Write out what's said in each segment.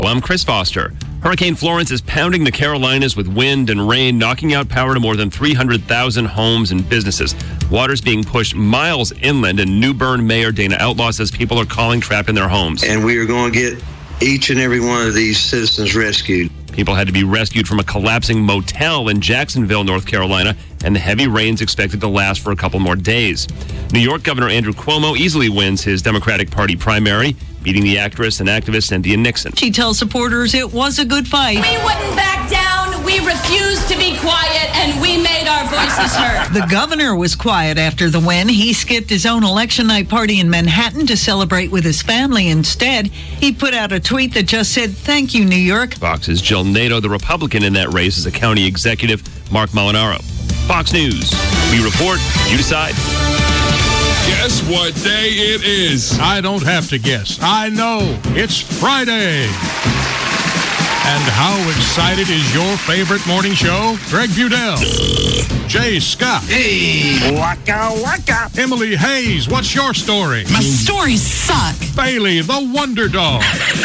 Well, I'm Chris Foster. Hurricane Florence is pounding the Carolinas with wind and rain, knocking out power to more than 300,000 homes and businesses. Water's being pushed miles inland, and New Bern Mayor Dana Outlaw says people are calling trapped in their homes. And we are going to get each and every one of these citizens rescued. People had to be rescued from a collapsing motel in Jacksonville, North Carolina, and the heavy rain's expected to last for a couple more days. New York Governor Andrew Cuomo easily wins his Democratic Party primary, beating the actress and activist Cynthia Nixon. She tells supporters it was a good fight. We wouldn't back down. We refused to be quiet, and we made our voices heard. The governor was quiet after the win. He skipped his own election night party in Manhattan to celebrate with his family instead. He put out a tweet that just said, "Thank you, New York." Fox's Jill Nato, the Republican in that race, is a county executive, Mark Molinaro. Fox News. We report, you decide. Guess what day it is? I don't have to guess. I know. It's Friday. And how excited is your favorite morning show? Greg Budell. Jay Scott. Hey. Waka waka. Emily Hayes, what's your story? My stories suck. Bailey, the Wonder Dog.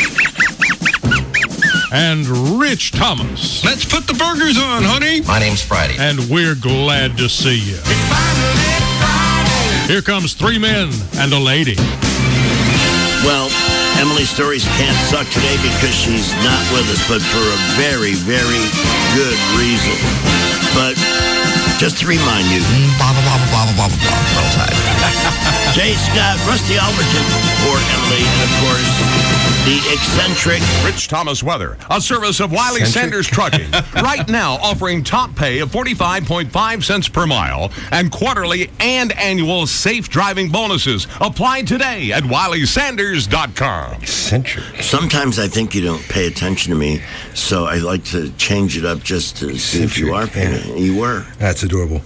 And Rich Thomas. Let's put the burgers on, honey. My name's Friday. And we're glad to see you. It's finally Friday. Here comes three men and a lady. Well, Emily's stories can't suck today because she's not with us, but for a very, very good reason. But just to remind you, Blah, blah, blah, blah, blah, blah, blah, blah, all time. Jay Scott, Rusty Alberton, or Emily, and of course, the eccentric Rich Thomas Weather, a service of Wiley Sanders Trucking. Right now, offering top pay of 45.5 cents per mile and quarterly and annual safe driving bonuses. Apply today at WileySanders.com. Eccentric. Sometimes I think you don't pay attention to me, so I like to change it up just to see if you are paying attention. You were. That's adorable.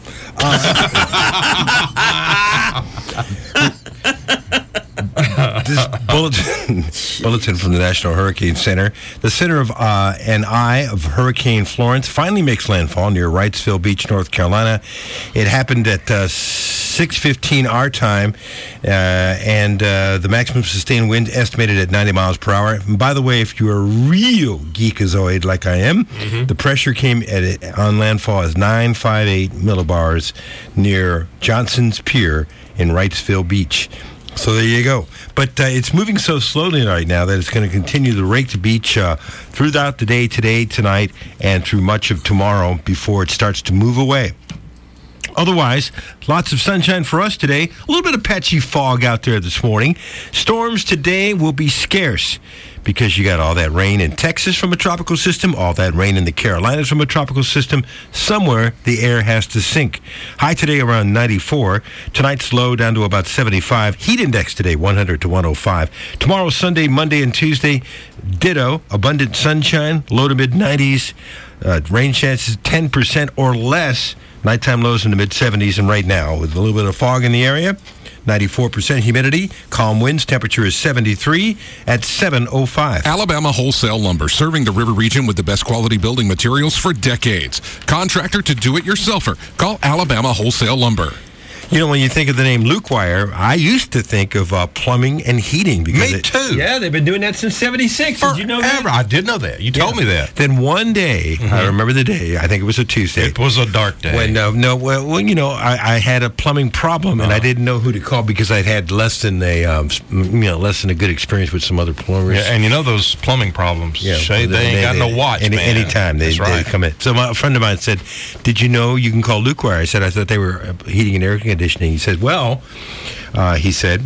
This bulletin from the National Hurricane Center. The center of an eye of Hurricane Florence finally makes landfall near Wrightsville Beach, North Carolina. It happened at 6:15 our time, and the maximum sustained wind estimated at 90 miles per hour. And by the way, if you're a real geekazoid like I am, the pressure came on landfall as 958 millibars near Johnson's Pier in Wrightsville Beach. So there you go. But it's moving so slowly right now that it's going to continue to rake the beach throughout the day, today, tonight, and through much of tomorrow before it starts to move away. Otherwise, lots of sunshine for us today. A little bit of patchy fog out there this morning. Storms today will be scarce because you got all that rain in Texas from a tropical system, all that rain in the Carolinas from a tropical system. Somewhere the air has to sink. High today around 94. Tonight's low down to about 75. Heat index today 100 to 105. Tomorrow, Sunday, Monday, and Tuesday, ditto. Abundant sunshine, low to mid-90s. Rain chances 10% or less. Nighttime lows in the mid-70s, and right now, with a little bit of fog in the area, 94% humidity, calm winds, temperature is 73 at 7:05. Alabama Wholesale Lumber, serving the river region with the best quality building materials for decades. Contractor to do-it-yourselfer. Call Alabama Wholesale Lumber. You know, when you think of the name Luke Wire, I used to think of plumbing and heating. Because Me too. Yeah, they've been doing that since 76. Did you know that? I did know that. You told me that. Then one day, I remember the day, I think it was a Tuesday. It was a dark day. When, I had a plumbing problem, and I didn't know who to call because I'd had less than a good experience with some other plumbers. Yeah, and you know those plumbing problems. Yeah, Shay, they ain't got no watch, man. Anytime they come in. So a friend of mine said, "Did you know you can call Luke Wire?" I said, "I thought they were heating and air conditioning." He said, "Well," he said,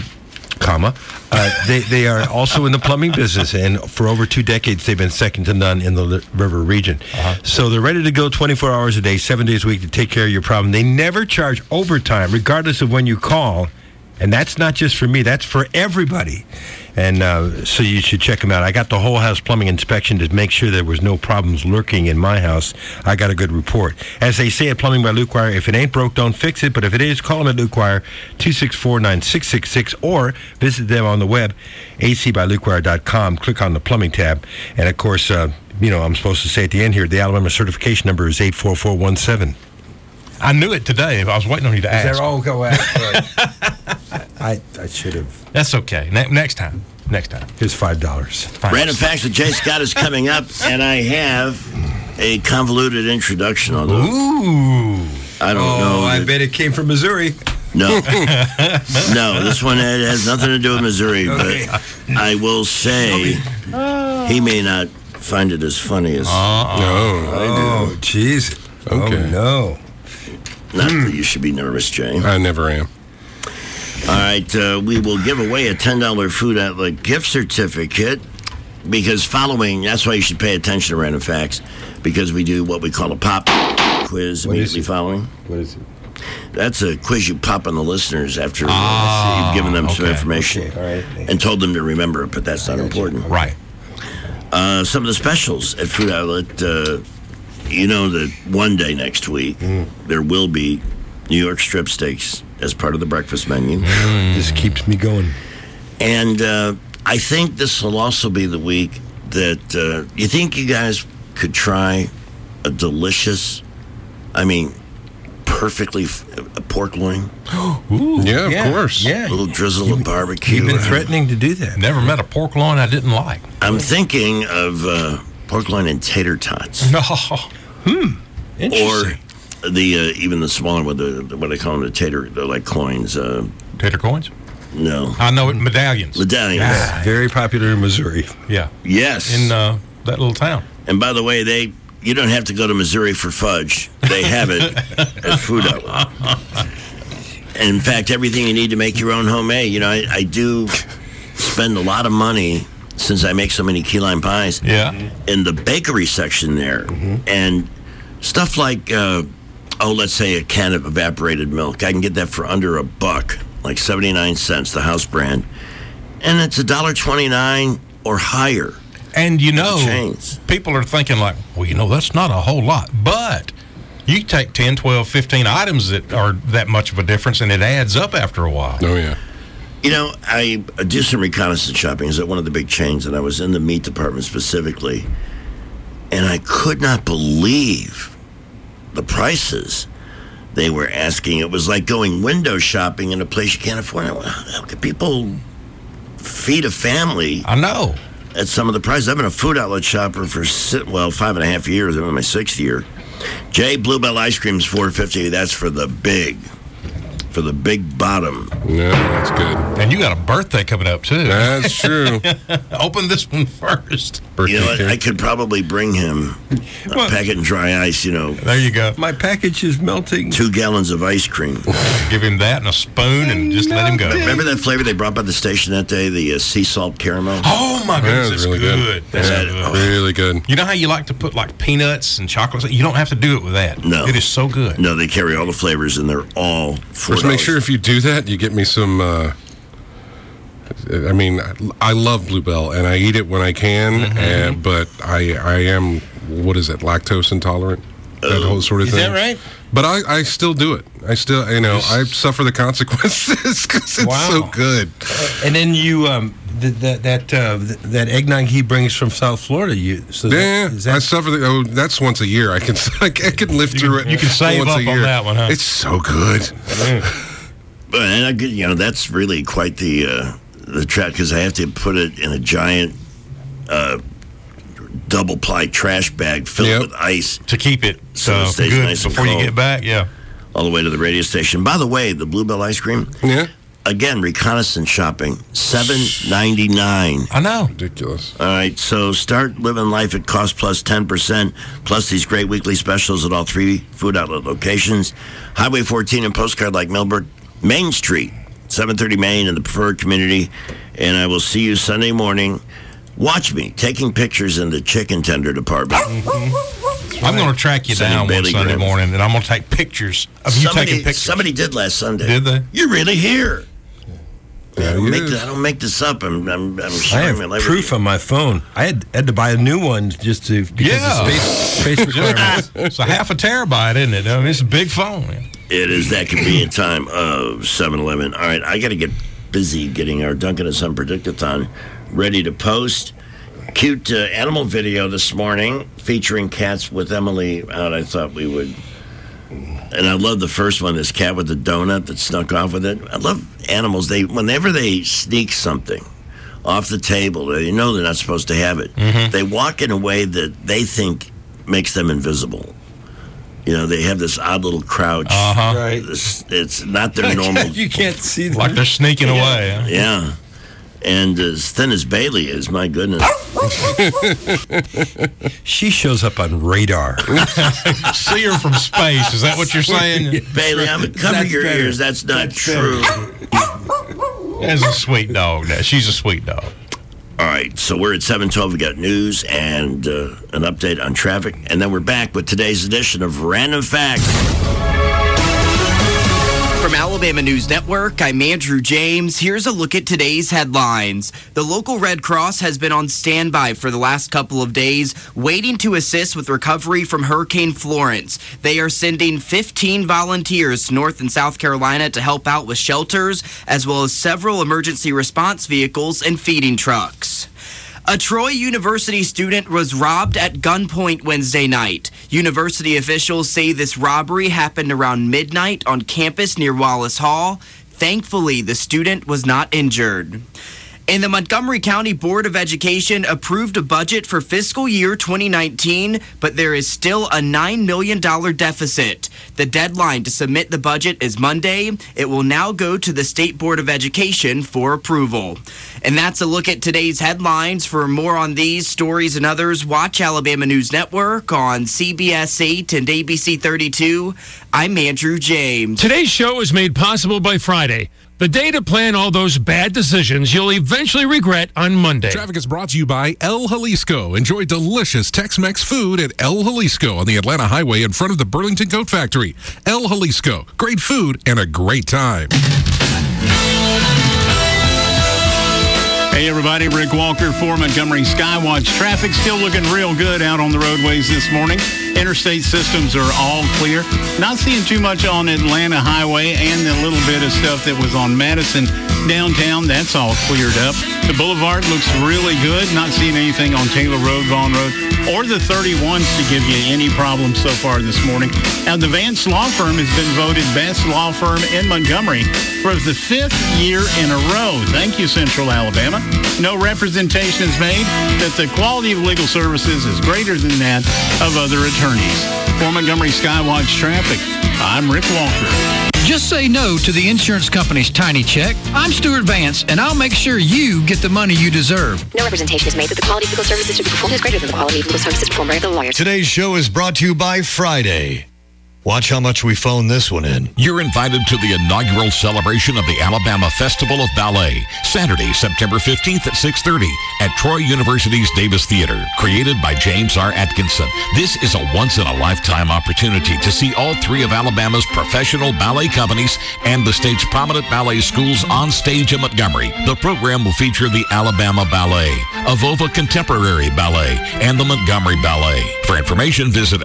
they are also in the plumbing business, and for over 2 decades they've been second to none in the river region. So they're ready to go 24 hours a day, 7 days a week to take care of your problem. They never charge overtime, regardless of when you call. And that's not just for me, that's for everybody. And so you should check them out. I got the whole house plumbing inspection to make sure there was no problems lurking in my house. I got a good report. As they say at Plumbing by Luke Wire, if it ain't broke, don't fix it. But if it is, call them at Luke Wire, 264-9666, or visit them on the web, acbylukewire.com. Click on the plumbing tab. And, of course, I'm supposed to say at the end here, the Alabama certification number is 84417. I knew it today. I was waiting on you to ask. Is there all go ask? I should have. That's okay. Next time. Next time. Here's $5. Random Facts with Jay Scott is coming up, and I have a convoluted introduction. Although I don't know. I bet it came from Missouri. No. No, this one has nothing to do with Missouri, but I will say he may not find it as funny as I do. Oh, jeez. Okay. Oh, no. Not that you should be nervous, Jay. I never am. All right, we will give away a $10 food outlet gift certificate because that's why you should pay attention to Random Facts, because we do what we call a pop quiz immediately following. What is it? That's a quiz you pop on the listeners after you've given them some information and told them to remember it, but that's not important. Right. Some of the specials at Food Outlet, you know that one day next week there will be New York strip steaks as part of the breakfast menu. This keeps me going. And I think this will also be the week that you think you guys could try a delicious, perfectly a pork loin. Yeah, of course. Yeah. A little drizzle of barbecue. You've been threatening to do that. Never met a pork loin I didn't like. I'm thinking of pork loin and tater tots. No. Interesting. Or even the smaller one, what I call them, they're like coins. Tater coins? No. I know it. Medallions. Medallions. Very popular in Missouri. Yeah. Yes. In that little town. And by the way, you don't have to go to Missouri for fudge. They have it at Food Outlet. And in fact, everything you need to make your own homemade. You know, I do spend a lot of money since I make so many key lime pies. Yeah. In the bakery section there. And stuff like, let's say a can of evaporated milk. I can get that for under $1, like 79 cents, the house brand. And it's $1.29 or higher. And chains. People are thinking like, well, that's not a whole lot. But you take 10, 12, 15 items that are that much of a difference, and it adds up after a while. Oh, yeah. You know, I do some reconnaissance shopping. I was at one of the big chains, and I was in the meat department specifically, and I could not believe the prices they were asking. It was like going window shopping in a place you can't afford. How can people feed a family? I know. At some of the prices. I've been a Food Outlet shopper for 5.5 years. I'm in my 6th year. Jay, Bluebell ice cream's $4.50. That's for the big bottom. No, that's good. And you got a birthday coming up too. That's true. Open this one first. You know what? I could probably bring him a packet of dry ice. There you go. My package is melting. 2 gallons of ice cream. Give him that and a spoon and just let him go. Remember that flavor they brought by the station that day, the sea salt caramel? Oh my goodness, that's it's really good. That's really good. You know how you like to put like peanuts and chocolate? You don't have to do it with that. No. It is so good. No, they carry all the flavors and they're all $4. Just make sure if you do that, you get me some. I love Bluebell and I eat it when I can, but I am, lactose intolerant? That whole sort of thing. Is that right? But I still do it. I still, I suffer the consequences because it's so good. And then you, that eggnog he brings from South Florida. I suffer. That's once a year. I can live through it. You can save up on that one, huh? It's so good. And that's really quite the trap because I have to put it in a giant double ply trash bag filled with ice to keep it so it stays good nice before you get back. Yeah, all the way to the radio station. By the way, the Bluebell ice cream. Yeah. Again, reconnaissance shopping, $7.99. I know. Ridiculous. All right, so start living life at cost plus 10%, plus these great weekly specials at all 3 Food Outlet locations. Highway 14 and Postcard like Millbrook, Main Street, 730 Main in the preferred community. And I will see you Sunday morning. Watch me taking pictures in the chicken tender department. I'm going to track you down one Sunday morning, and I'm going to take pictures of you taking pictures. Somebody did last Sunday. Did they? You're really here. Yeah, I don't make this up. I'm sharing my life. Proof on my phone. I had to buy a new one because of space requirements. It's a half a terabyte, isn't it? I mean, it's a big phone. It is that convenient time of 7-Eleven. All right, I got to get busy getting our Duncan and Son Predictathon ready to post. Cute animal video this morning featuring cats with Emily out. I thought we would. And I love the first one, this cat with the donut that snuck off with it. I love animals. Whenever they sneak something, off the table. You know they're not supposed to have it. Mm-hmm. They walk in a way that they think makes them invisible. You know, they have this odd little crouch. Uh-huh. Right. It's not their normal. You can't see them. Like they're sneaking away. Huh? Yeah. And as thin as Bailey is, my goodness. She shows up on radar. See her from space. Is that what you're saying? Bailey, I'm going to cover your ears. That's not true. That's a sweet dog. She's a sweet dog. All right, so we're at 7:12. We got news and an update on traffic. And then we're back with today's edition of Random Facts. From Alabama News Network, I'm Andrew James. Here's a look at today's headlines. The local Red Cross has been on standby for the last couple of days, waiting to assist with recovery from Hurricane Florence. They are sending 15 volunteers to North and South Carolina to help out with shelters, as well as several emergency response vehicles and feeding trucks. A Troy University student was robbed at gunpoint Wednesday night. University officials say this robbery happened around midnight on campus near Wallace Hall. Thankfully, the student was not injured. And the Montgomery County Board of Education approved a budget for fiscal year 2019, but there is still a $9 million deficit. The deadline to submit the budget is Monday. It will now go to the State Board of Education for approval. And that's a look at today's headlines. For more on these stories and others, watch Alabama News Network on CBS 8 and ABC 32. I'm Andrew James. Today's show is made possible by Friday, the day to plan all those bad decisions you'll eventually regret on Monday. Traffic is brought to you by El Jalisco. Enjoy delicious Tex-Mex food at El Jalisco on the Atlanta Highway in front of the Burlington Coat Factory. El Jalisco. Great food and a great time. Hey everybody, Rick Walker for Montgomery Skywatch. Traffic still looking real good out on the roadways this morning. Interstate systems are all clear. Not seeing too much on Atlanta Highway and the little bit of stuff that was on Madison downtown. That's all cleared up. The Boulevard looks really good. Not seeing anything on Taylor Road, Vaughn Road, or the 31s to give you any problems so far this morning. Now, the Vance Law Firm has been voted best law firm in Montgomery for the 5th year in a row. Thank you, Central Alabama. No representation is made that the quality of legal services is greater than that of other attorneys. For Montgomery Skywatch Traffic, I'm Rick Walker. Just say no to the insurance company's tiny check. I'm Stuart Vance, and I'll make sure you get the money you deserve. No representation is made that the quality of legal services to be performed is greater than the quality of legal services performed by the lawyers. Today's show is brought to you by Friday. Watch how much we phone this one in. You're invited to the inaugural celebration of the Alabama Festival of Ballet, Saturday, September 15th at 6:30 at Troy University's Davis Theater. Created by James R. Atkinson, this is a once-in-a-lifetime opportunity to see all three of Alabama's professional ballet companies and the state's prominent ballet schools on stage in Montgomery. The program will feature the Alabama Ballet, Avova Contemporary Ballet, and the Montgomery Ballet. For information, visit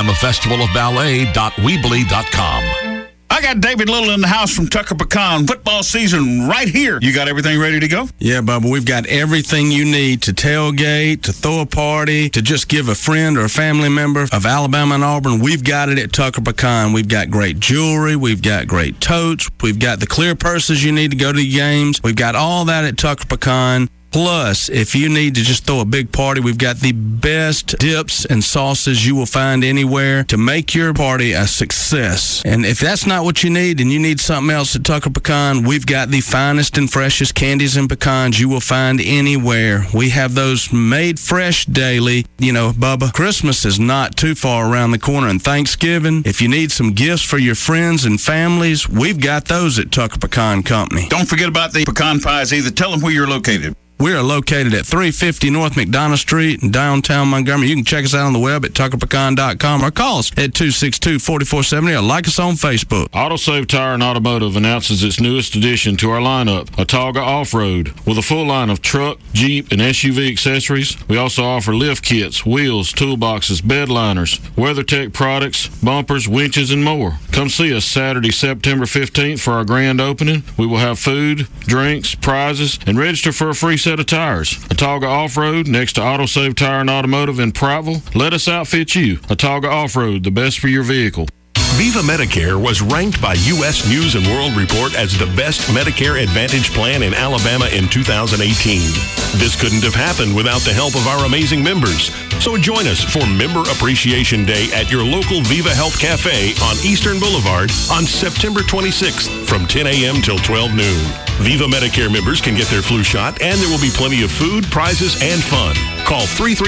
alabamafestivalofballet.weebly.com. I got David Little in the house from Tucker Pecan. Football season right here. You got everything ready to go? Yeah, Bubba, we've got everything you need to tailgate, to throw a party, to just give a friend or a family member of Alabama and Auburn. We've got it at Tucker Pecan. We've got great jewelry. We've got great totes. We've got the clear purses you need to go to the games. We've got all that at Tucker Pecan. Plus, if you need to just throw a big party, we've got the best dips and sauces you will find anywhere to make your party a success. And if that's not what you need and you need something else at Tucker Pecan, we've got the finest and freshest candies and pecans you will find anywhere. We have those made fresh daily. You know, Bubba, Christmas is not too far around the corner, and Thanksgiving, if you need some gifts for your friends and families, we've got those at Tucker Pecan Company. Don't forget about the pecan pies either. Tell them where you're located. We are located at 350 North McDonough Street in downtown Montgomery. You can check us out on the web at tuckerpecan.com or call us at 262-4470 or like us on Facebook. AutoSave Tire and Automotive announces its newest addition to our lineup, Atauga Off-Road. With a full line of truck, Jeep, and SUV accessories, we also offer lift kits, wheels, toolboxes, bed liners, WeatherTech products, bumpers, winches, and more. Come see us Saturday, September 15th for our grand opening. We will have food, drinks, prizes, and register for a free set of tires. Atauga Off-Road, next to AutoSave Tire and Automotive in Prattville. Let us outfit you. Atauga Off-Road, the best for your vehicle. Viva Medicare was ranked by U.S. News & World Report as the best Medicare Advantage plan in Alabama in 2018. This couldn't have happened without the help of our amazing members. So join us for Member Appreciation Day at your local Viva Health Cafe on Eastern Boulevard on September 26th from 10 a.m. till 12 noon. Viva Medicare members can get their flu shot, and there will be plenty of food, prizes, and fun. Call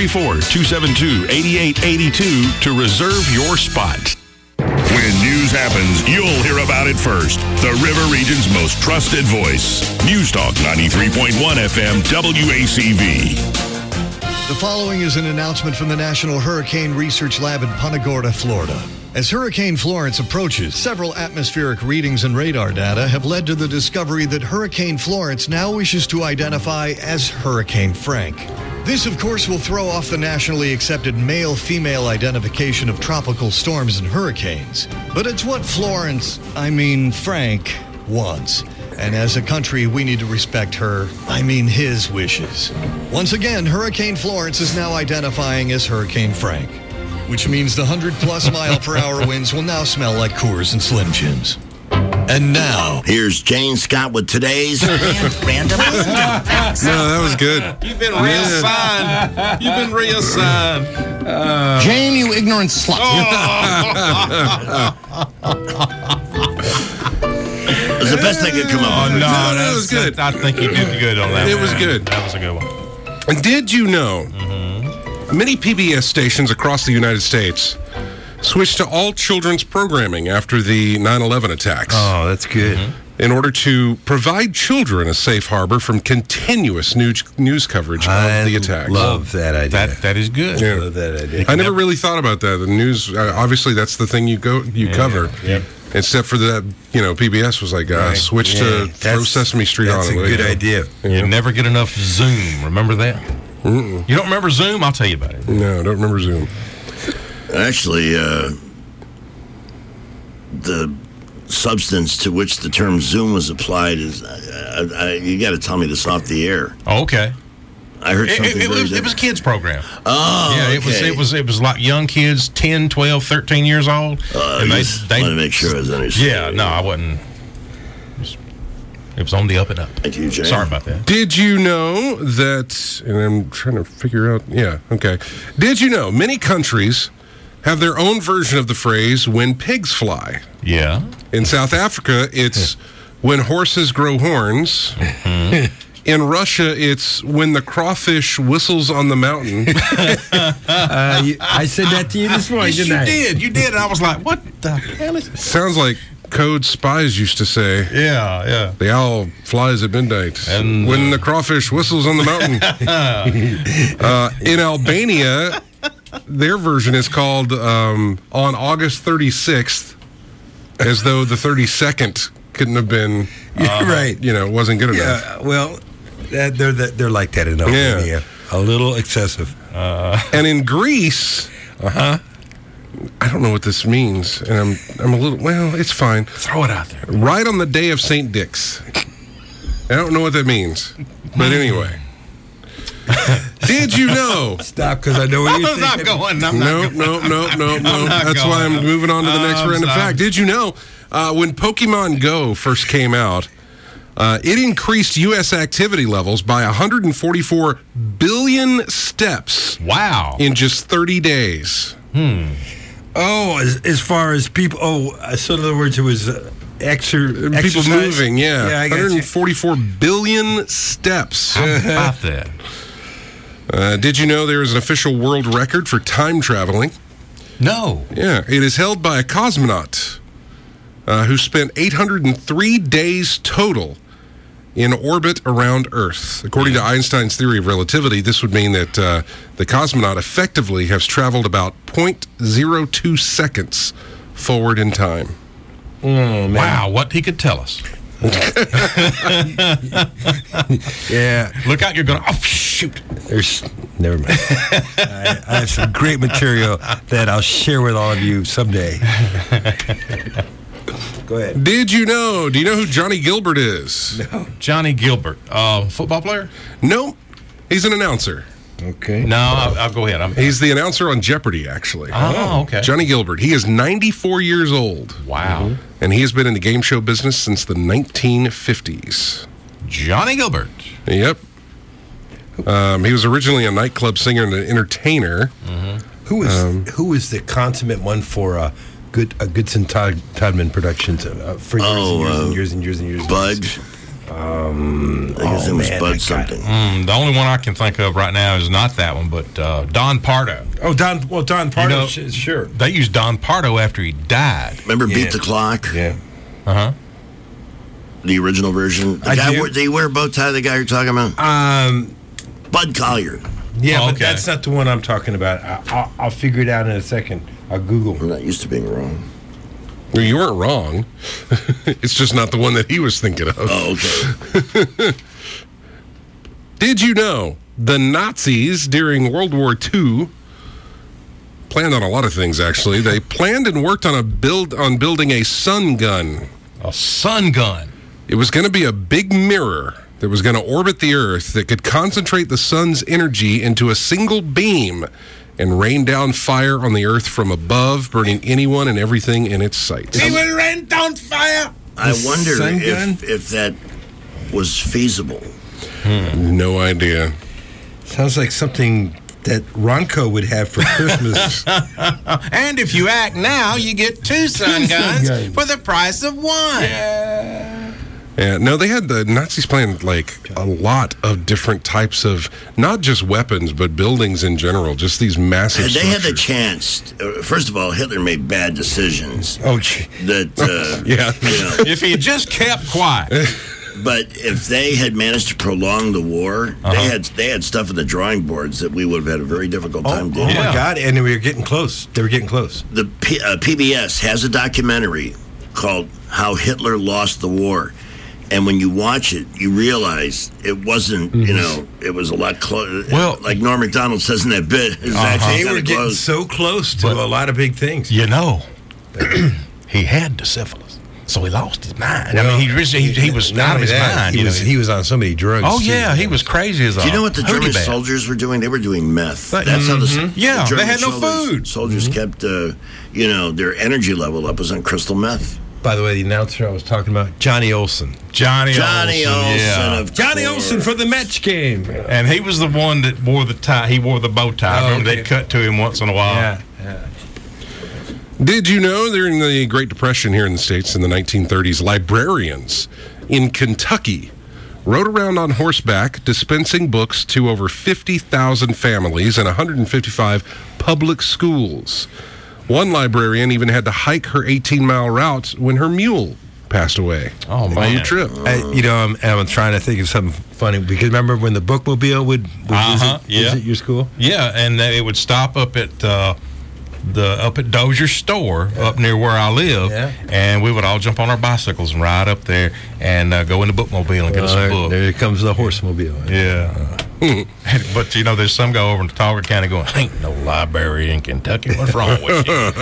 334-272-8882 to reserve your spot. When news happens, you'll hear about it first. The River Region's most trusted voice. News Talk 93.1 FM WACV. The following is an announcement from the National Hurricane Research Lab in Punta Gorda, Florida. As Hurricane Florence approaches, several atmospheric readings and radar data have led to the discovery that Hurricane Florence now wishes to identify as Hurricane Frank. This, of course, will throw off the nationally accepted male-female identification of tropical storms and hurricanes. But it's what Frank, wants. And as a country, we need to respect his wishes. Once again, Hurricane Florence is now identifying as Hurricane Frank, which means the 100-plus mile-per-hour winds will now smell like Coors and Slim Jims. And now, here's Jane Scott with today's Random. No, that was good. You've been reassigned. You've been reassigned. Jane, you ignorant slut. It was the best I could come up with. No, that was good. I think you did good on that. It was good. That was a good one. And did you know many PBS stations across the United States switched to all children's programming after the 9/11 attacks? Oh, that's good. In order to provide children a safe harbor from continuous news coverage of the attacks. Love that idea. That is good. Yeah. Love that idea. I never really thought about that. The news, obviously, that's the thing you cover. Yep. Except for that, PBS was like, switch to throw Sesame Street on. That's a good idea. You never get enough Zoom. Remember that? You don't remember Zoom? I'll tell you about it. No, I don't remember Zoom. Actually, the substance to which the term Zoom was applied is, you got to tell me this off the air. Oh, okay. I heard something it was a kids program. Oh, yeah, okay. it was like young kids, 10, 12, 13 years old. And they want to make sure I was understood. Yeah, no, I wasn't. It was on the up and up. Thank you, Jay. Sorry about that. Did you know that, and I'm trying to figure out, Did you know many countries have their own version of the phrase, when pigs fly? Yeah. In South Africa, it's when horses grow horns. In Russia, it's when the crawfish whistles on the mountain. I said that to you this morning, Yes, didn't I? You did. And I was like, what the hell is this? Sounds like code spies used to say. Yeah. The owl flies at midnight. And when the crawfish whistles on the mountain. In Albania, their version is called on August 36th, as though the 32nd couldn't have been, right. Wasn't good enough. Yeah, well, they're like that in Albania. A little excessive. And in Greece, I don't know what this means, and I'm a little, it's fine. Throw it out there. Right on the day of St. Dick's. I don't know what that means, but anyway. Did you know? Stop, because I know what you're thinking. No. That's why I'm moving on to the next random fact. Did you know when Pokemon Go first came out, it increased U.S. activity levels by 144 billion steps. Wow. In just 30 days. Oh, as far as people, so in other words, it was people exercise? moving, yeah. I got 144 billion steps. How about that? Did you know there is an official world record for time traveling? No. Yeah, it is held by a cosmonaut who spent 803 days total in orbit around Earth. According to Einstein's theory of relativity, this would mean that the cosmonaut effectively has traveled about 0.02 seconds forward in time. Oh, man. Wow, what he could tell us. Yeah. Look out, you're going to, shoot. Never mind. I have some great material that I'll share with all of you someday. Go ahead. Do you know who Johnny Gilbert is? No. Johnny Gilbert, football player? No, he's an announcer. Okay. No, I'll go ahead. He's the announcer on Jeopardy, actually. Oh, okay. Johnny Gilbert. He is 94 years old. Wow. And he has been in the game show business since the 1950s. Johnny Gilbert. Yep. He was originally a nightclub singer and an entertainer. Who is the consummate one for Goodson Todman Productions for years and years? Bud. I guess it was Bud something. The only one I can think of right now is not that one, but Don Pardo. Oh, Don Pardo, sure. They used Don Pardo after he died. Remember Beat the Clock? Yeah. Uh-huh. The original version? Did he wear a bow tie, the guy you're talking about? Bud Collier. Yeah, but that's not the one I'm talking about. I'll figure it out in a second. I'll Google. I'm not used to being wrong. Well, you weren't wrong. It's just not the one that he was thinking of. Oh, okay. Did you know the Nazis during World War II planned on a lot of things, actually. They planned and worked on building a sun gun. A sun gun? It was going to be a big mirror that was going to orbit the Earth that could concentrate the sun's energy into a single beam and rain down fire on the Earth from above, burning anyone and everything in its sight. We will rain down fire. I wonder if that was feasible. No idea. Sounds like something that Ronco would have for Christmas. And if you act now, you get 2 sun guns for the price of 1. Yeah, no, they had the Nazis planned like a lot of different types of, not just weapons, but buildings in general, just these massive They structures. had the chance. First of all, Hitler made bad decisions. Oh, that yeah. You know, if he had just kept quiet. But if they had managed to prolong the war, they had stuff in the drawing boards that we would have had a very difficult time doing. Oh my God! And we were getting close. They were getting close. The PBS has a documentary called "How Hitler Lost the War." And when you watch it, you realize it wasn't, you know, it was a lot closer. Well, like Norm Macdonald says in that bit, it was actually they were getting close. so close to a lot of big things. You know, he had the syphilis, so he lost his mind. Well, I mean, he was out of his mind. He was on so many drugs. Oh, yeah, he was crazy as a Do you know what the German bad. soldiers were doing? They were doing meth. That's how the they had no food. Soldiers kept, you know, their energy level up was on crystal meth. By the way, the announcer I was talking about, Johnny Olson. Johnny Olson, yeah. of Johnny Olson for the Mets game. And he was the one that wore the tie. He wore the bow tie. Remember, they'd cut to him once in a while. Yeah. Did you know during the Great Depression here in the States in the 1930s, librarians in Kentucky rode around on horseback dispensing books to over 50,000 families in 155 public schools. One librarian even had to hike her 18-mile route when her mule passed away on the trip. I'm trying to think of something funny because remember when the bookmobile would visit your school? Yeah, and it would stop up at Dozier's store up near where I live, and we would all jump on our bicycles and ride up there and go in the bookmobile and get us a book. There comes the horsemobile. Yeah. But, you know, there's some guy over in Watauga County going, ain't no library in Kentucky. What's wrong with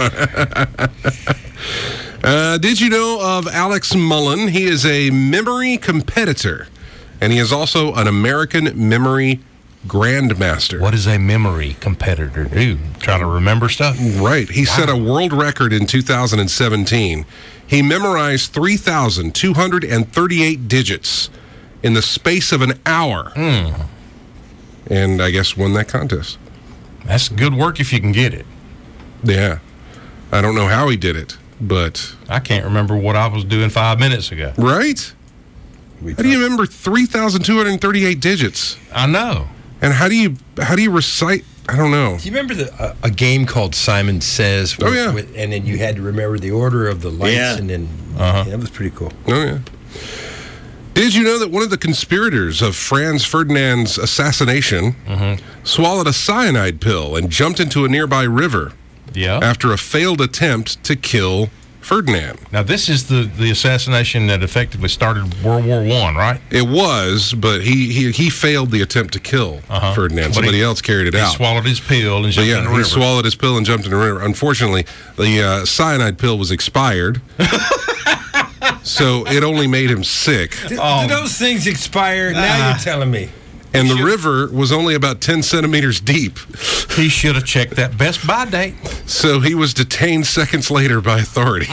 you? Did you know of Alex Mullen? He is a memory competitor, and he is also an American memory grandmaster. What does a memory competitor do? Try to remember stuff? Right. He set a world record in 2017. He memorized 3,238 digits in the space of an hour. And I guess won that contest. That's good work if you can get it. Yeah. I don't know how he did it, but I can't remember what I was doing 5 minutes ago. Right? How do you remember 3,238 digits? I know. And how do you recite? I don't know. Do you remember a game called Simon Says? Yeah. And then you had to remember the order of the lights, and then that was pretty cool. Oh yeah. Did you know that one of the conspirators of Franz Ferdinand's assassination swallowed a cyanide pill and jumped into a nearby river? Yeah. After a failed attempt to kill Ferdinand. Now, this is the assassination that effectively started World War I, right? It was, but he failed the attempt to kill Ferdinand. Somebody else carried it out. He swallowed his pill and jumped in the river. He swallowed his pill and jumped in the river. Unfortunately, the cyanide pill was expired. So it only made him sick. Do those things expire? Now you're telling me. And the river was only about 10 centimeters deep. He should have checked that Best Buy date. So he was detained seconds later by authorities.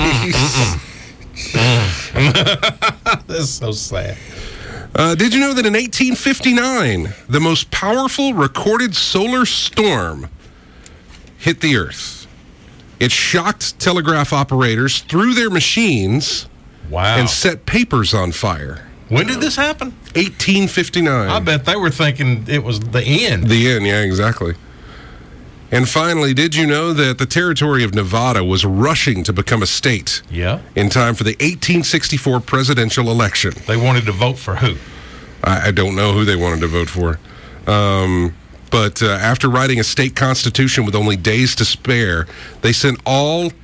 That's so sad. Did you know that in 1859, the most powerful recorded solar storm hit the Earth? It shocked telegraph operators through their machines and set papers on fire. When did this happen? 1859. I bet they were thinking it was the end. The end, yeah, exactly. And finally, did you know that the territory of Nevada was rushing to become a state? Yeah. In time for the 1864 presidential election. They wanted to vote for who? I don't know who they wanted to vote for. But after writing a state constitution with only days to spare, they sent all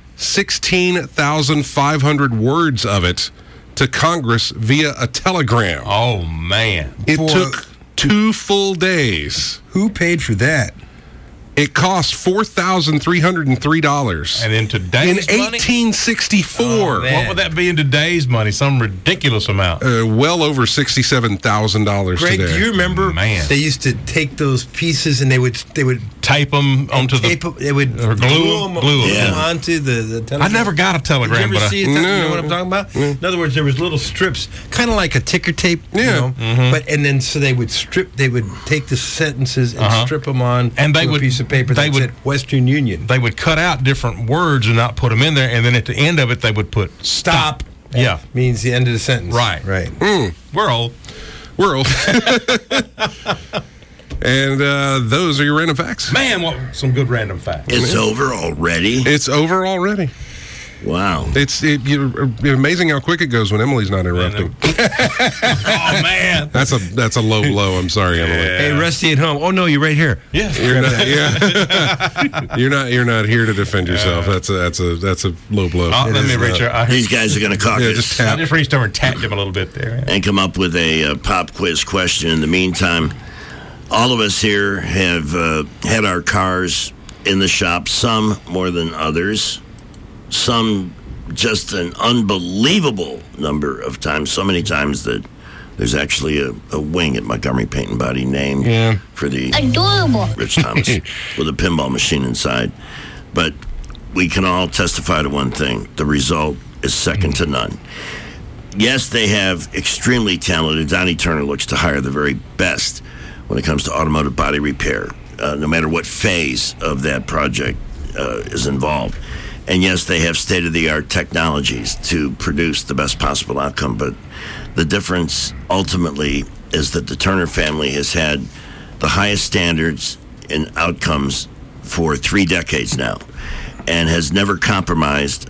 16,500 words of it to Congress via a telegram. Oh, man. It took 2 full days. Who paid for that? It cost $4,303. And in today's in money? 1864. Oh, what would that be in today's money? Some ridiculous amount. Well over $67,000 Greg, today. do you remember they used to take those pieces and they would tape them onto they would glue them onto the telegram? I never got a telegram. Did you ever but see it? You know what I'm talking about? In other words, there was little strips, kind of like a ticker tape. You know? And then so they would take the sentences and strip them on and they to would a piece of paper that said Western Union. They would cut out different words and not put them in there, and then at the end of it they would put stop. Yeah, means the end of the sentence. Right. We're old. And those are your random facts. Man, some good random facts. It's over already? It's over already. Wow. It's amazing how quick it goes when Emily's not interrupting. Oh, man. That's a low blow. I'm sorry, Emily. Hey, Rusty at home. Oh, no, you're right here. Yeah. You're not here to defend yourself. That's a low blow. Let me reach out. These guys are going to caucus. Yeah, just tap. I just reached over and tapped him a little bit there. And come up with a pop quiz question. In the meantime, all of us here have had our cars in the shop, some more than others. Some just an unbelievable number of times, so many times that there's actually a wing at Montgomery Paint and Body named for the adorable Rich Thomas with a pinball machine inside. But we can all testify to one thing: the result is second to none. Yes, they have extremely talented. Donnie Turner looks to hire the very best when it comes to automotive body repair, no matter what phase of that project is involved. And yes, they have state-of-the-art technologies to produce the best possible outcome, but the difference ultimately is that the Turner family has had the highest standards in outcomes for 3 decades now and has never compromised.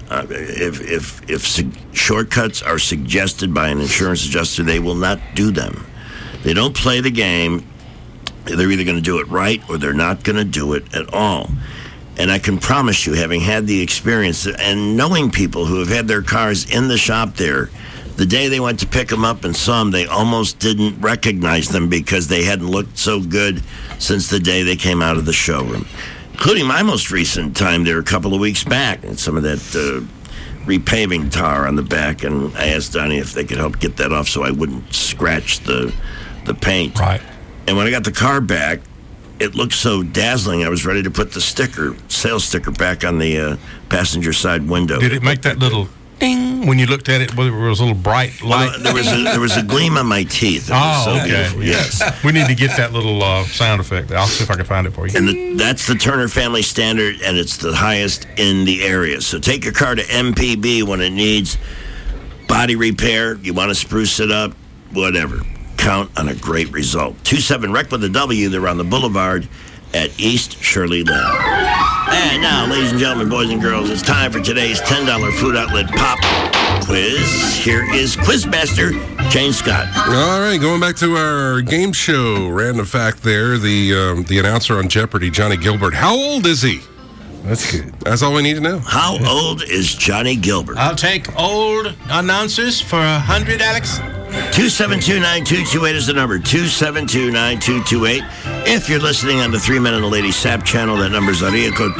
If shortcuts are suggested by an insurance adjuster, they will not do them. They don't play the game. They're either going to do it right or they're not going to do it at all. And I can promise you, having had the experience and knowing people who have had their cars in the shop there, the day they went to pick them up and saw them, they almost didn't recognize them because they hadn't looked so good since the day they came out of the showroom. Including my most recent time there a couple of weeks back, and some of that repaving tar on the back. And I asked Donnie if they could help get that off so I wouldn't scratch the paint. Right. And when I got the car back, it looked so dazzling, I was ready to put the sales sticker back on the passenger side window. Did it make that little ding when you looked at it? Whether it was a little bright light? Well, there was a gleam on my teeth. It was so beautiful. Yes. We need to get that little sound effect. I'll see if I can find it for you. And that's the Turner family standard, and it's the highest in the area. So take your car to MPB when it needs body repair. You want to spruce it up, whatever. Count on a great result. 27 Rec with a W. They're on the boulevard at East Shirley Lane. And now, ladies and gentlemen, boys and girls, it's time for today's $10 Food Outlet Pop Quiz. Here is Quizmaster Jane Scott. All right, going back to our game show random fact there, the announcer on Jeopardy, Johnny Gilbert. How old is he? That's good. That's all we need to know. How old is Johnny Gilbert? I'll take old announcers for 100, Alex. 272-9228 is the number. 272-9228. If you're listening on the 3 Men and a Lady SAP channel, that number is Ariaco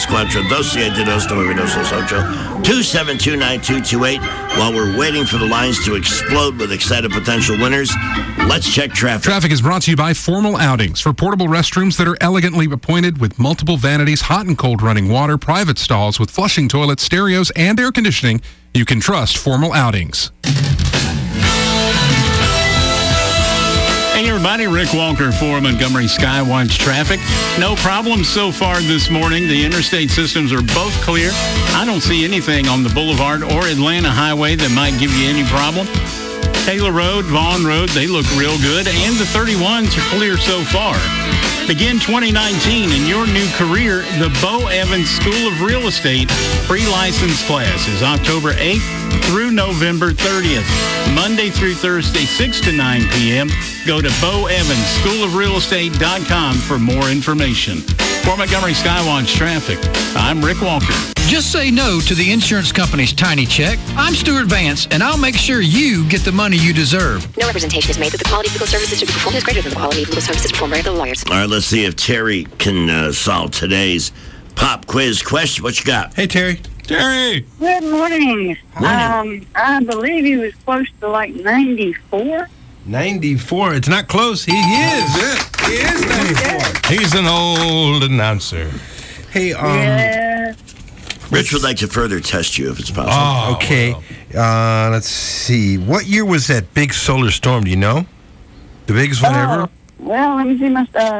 3-4-2-729-228. While we're waiting for the lines to explode with excited potential winners, let's check traffic. Traffic is brought to you by Formal Outings for portable restrooms that are elegantly appointed with multiple vanities, hot and cold running water, private stalls with flushing toilets, stereos, and air conditioning. You can trust Formal Outings. Hey everybody, Rick Walker for Montgomery Skywatch Traffic. No problems so far this morning. The interstate systems are both clear. I don't see anything on the Boulevard or Atlanta Highway that might give you any problem. Taylor Road, Vaughn Road, they look real good, and the 31s are clear so far. Begin 2019 in your new career. The Bo Evans School of Real Estate pre-license class is October 8th through November 30th. Monday through Thursday, 6 to 9 p.m. Go to BoEvansSchoolOfRealEstate.com for more information. For Montgomery Skywatch Traffic, I'm Rick Walker. Just say no to the insurance company's tiny check. I'm Stuart Vance, and I'll make sure you get the money you deserve. No representation is made that the quality of legal services to be performed is greater than the quality of legal services performed by other lawyers. All right, let's see if Terry can solve today's pop quiz question. What you got? Hey, Terry. Terry. Good morning. I believe he was close to like 94. 94. It's not close. He is. He is 94. He's an old announcer. Hey, Yeah. Rich would like to further test you if it's possible. Oh, okay. Let's see. What year was that big solar storm? Do you know? The biggest one ever? Well, let me see.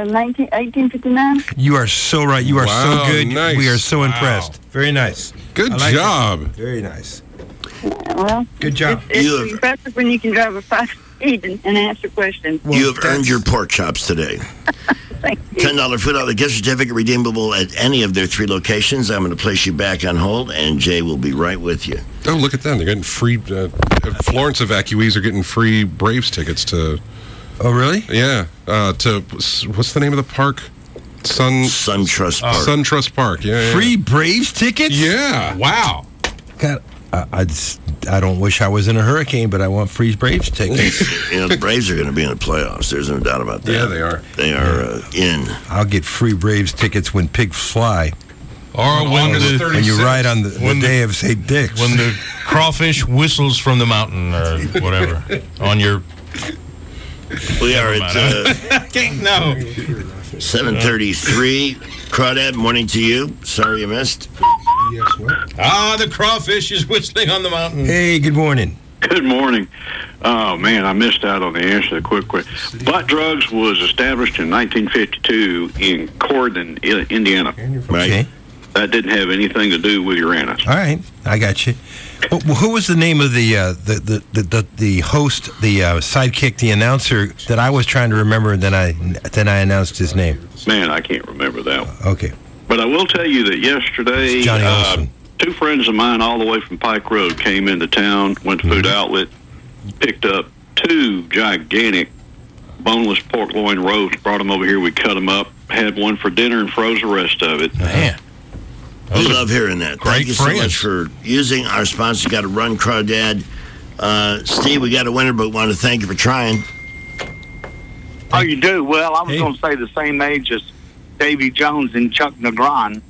1859. You are so right. You are Wow, so good. nice. We are so impressed. Very nice. Good I like job. it. Very nice. Well, Good job. it's impressive when you can drive a 5-speed and answer questions. You have earned your pork chops today. Thank you. $10 food outlet gift certificate redeemable at any of their 3 locations. I'm going to place you back on hold, and Jay will be right with you. Oh, look at them. They're getting free. Florence evacuees are getting free Braves tickets to. Oh, really? Yeah. To what's the name of the park? SunTrust Park. SunTrust Park. Yeah. Free Braves tickets? Yeah. Wow. God, I don't wish I was in a hurricane, but I want free Braves tickets. You know, the Braves are going to be in the playoffs. There's no doubt about that. Yeah, they are. They are in. I'll get free Braves tickets when pigs fly. Or when you ride on the day of St. Dick's. When the crawfish whistles from the mountain or whatever on your. We are at No. 7:33. Crawdad, morning to you. Sorry you missed. The crawfish is whistling on the mountain. Hey, good morning. Good morning. Oh, man, I missed out on the answer to the quick question. Butt Drugs was established in 1952 in Corydon, Indiana. Okay. That didn't have anything to do with Uranus. All right, I got you. Well, who was the name of the host, the sidekick, the announcer that I was trying to remember, and then I announced his name? Man, I can't remember that one. Okay. But I will tell you that yesterday, It's Johnny Olson. 2 friends of mine all the way from Pike Road came into town, went to Food Outlet, picked up 2 gigantic boneless pork loin roasts, brought them over here, we cut them up, had one for dinner and froze the rest of it. Man. We love hearing that. Thank you so much for using our sponsor. Got to run, Crawdad. Steve, we got a winner, but want to thank you for trying. Oh, you do? Well, I was going to say the same age as Davy Jones and Chuck Negron,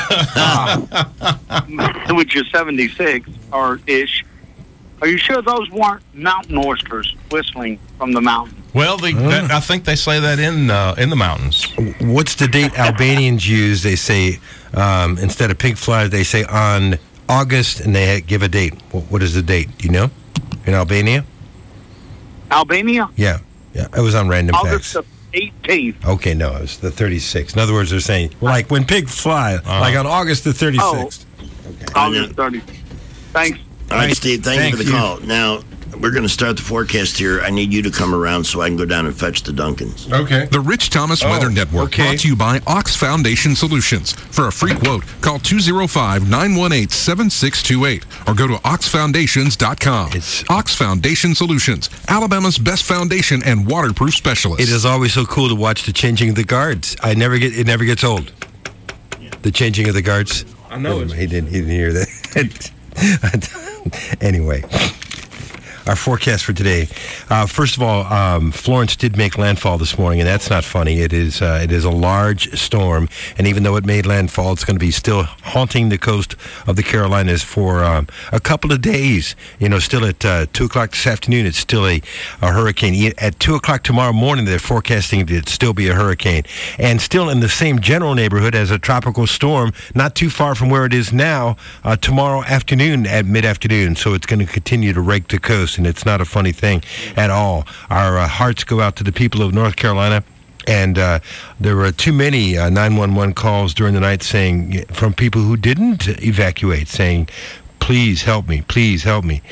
which is 76 or ish. Are you sure those weren't mountain oysters whistling from the mountain? Well, I think they say that in the mountains. What's the date Albanians use? They say instead of pig fly, they say on August, and they give a date. What is the date? Do you know? In Albania? Albania? Yeah. It was on Random August Facts. the 18th. Okay, no, it was the 36th. In other words, they're saying like when pigs fly, like on August the 36th. August 30th. Thanks. All right, Steve, thank you for the call. Now, we're going to start the forecast here. I need you to come around so I can go down and fetch the Duncans. Okay. The Rich Thomas Weather Network, brought to you by Ox Foundation Solutions. For a free quote, call 205-918-7628 or go to oxfoundations.com. Ox Foundation Solutions, Alabama's best foundation and waterproof specialist. It is always so cool to watch the changing of the guards. It never gets old. The changing of the guards. I know. He didn't hear that. Anyway. our forecast for today. First of all, Florence did make landfall this morning, and that's not funny. It is a large storm, and even though it made landfall, it's going to be still haunting the coast of the Carolinas for a couple of days. Still at 2 o'clock this afternoon, it's still a hurricane. At 2 o'clock tomorrow morning, they're forecasting it to still be a hurricane, and still in the same general neighborhood as a tropical storm, not too far from where it is now, tomorrow afternoon at mid-afternoon. So it's going to continue to rake the coast, and it's not a funny thing at all. Our hearts go out to the people of North Carolina. And there were too many 911 calls during the night from people who didn't evacuate, saying, please help me, please help me.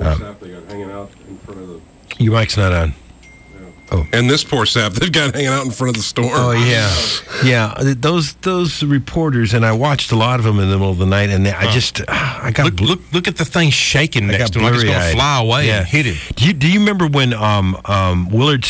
Your mic's not on. Oh. And this poor sap they've got hanging out in front of the storm. Oh, yeah. Those reporters, and I watched a lot of them in the middle of the night, and I got... Look at the thing shaking next to him, like it's going to fly away and hit him. Do you remember when Al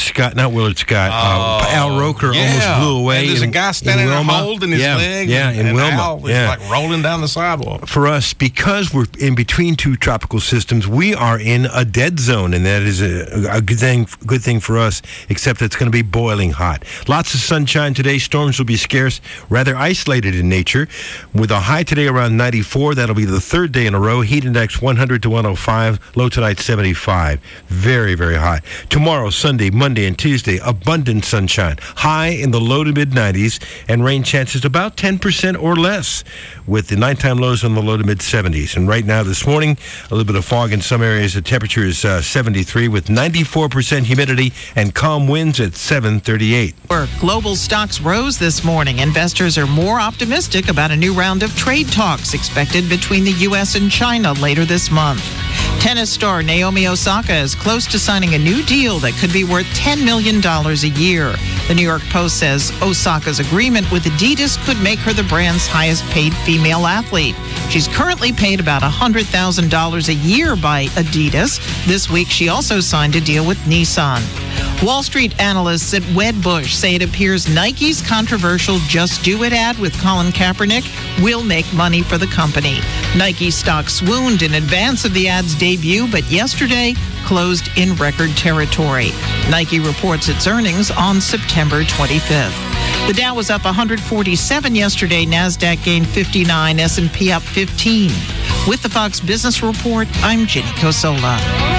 Roker almost blew away? And there's a guy standing there holding his leg. Yeah, in Wilma. Al is like rolling down the sidewalk. For us, because we're in between two tropical systems, we are in a dead zone, and that is a good thing for us. Except it's going to be boiling hot. Lots of sunshine today. Storms will be scarce, rather isolated in nature. With a high today around 94, that'll be the third day in a row. Heat index 100 to 105. Low tonight 75. Very, very hot. Tomorrow, Sunday, Monday, and Tuesday, abundant sunshine. High in the low to mid 90s, and rain chances about 10% or less, with the nighttime lows in the low to mid 70s. And right now, this morning, a little bit of fog in some areas. The temperature is 73 with 94% humidity and calm winds at 7:38. Global stocks rose this morning. Investors are more optimistic about a new round of trade talks expected between the U.S. and China later this month. Tennis star Naomi Osaka is close to signing a new deal that could be worth $10 million a year. The New York Post says Osaka's agreement with Adidas could make her the brand's highest paid female athlete. She's currently paid about $100,000 a year by Adidas. This week, she also signed a deal with Nissan. Wall Street analysts at Wedbush say it appears Nike's controversial Just Do It ad with Colin Kaepernick will make money for the company. Nike stock swooned in advance of the ad's debut, but yesterday closed in record territory. Nike reports its earnings on September 25th. The Dow was up 147 yesterday. NASDAQ gained 59. S&P up 15. With the Fox Business Report, I'm Ginny Cosola.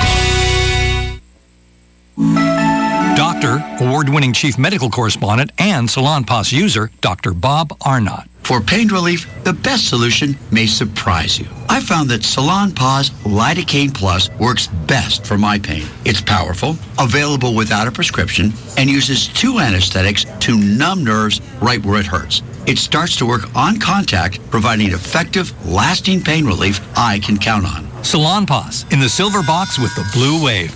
Doctor, award-winning chief medical correspondent, and Salonpas user, Dr. Bob Arnott. For pain relief, the best solution may surprise you. I found that Salonpas Lidocaine Plus works best for my pain. It's powerful, available without a prescription, and uses 2 anesthetics to numb nerves right where it hurts. It starts to work on contact, providing effective, lasting pain relief I can count on. Salonpas, in the silver box with the blue wave.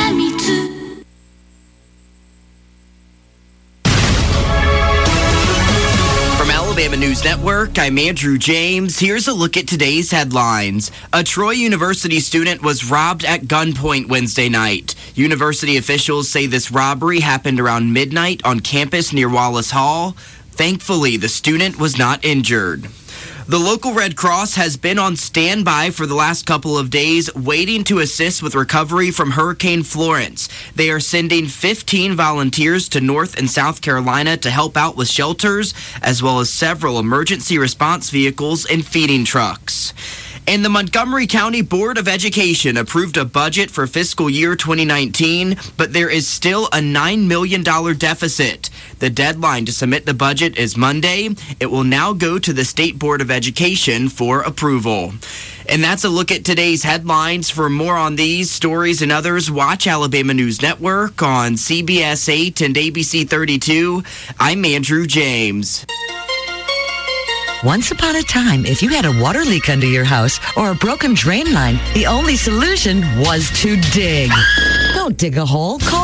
Alabama News Network, I'm Andrew James. Here's a look at today's headlines. A Troy University student was robbed at gunpoint Wednesday night. University officials say this robbery happened around midnight on campus near Wallace Hall. Thankfully, the student was not injured. The local Red Cross has been on standby for the last couple of days, waiting to assist with recovery from Hurricane Florence. They are sending 15 volunteers to North and South Carolina to help out with shelters, as well as several emergency response vehicles and feeding trucks. And the Montgomery County Board of Education approved a budget for fiscal year 2019, but there is still a $9 million deficit. The deadline to submit the budget is Monday. It will now go to the State Board of Education for approval. And that's a look at today's headlines. For more on these stories and others, watch Alabama News Network on CBS 8 and ABC 32. I'm Andrew James. Once upon a time, if you had a water leak under your house or a broken drain line, the only solution was to dig. Don't dig a hole. Call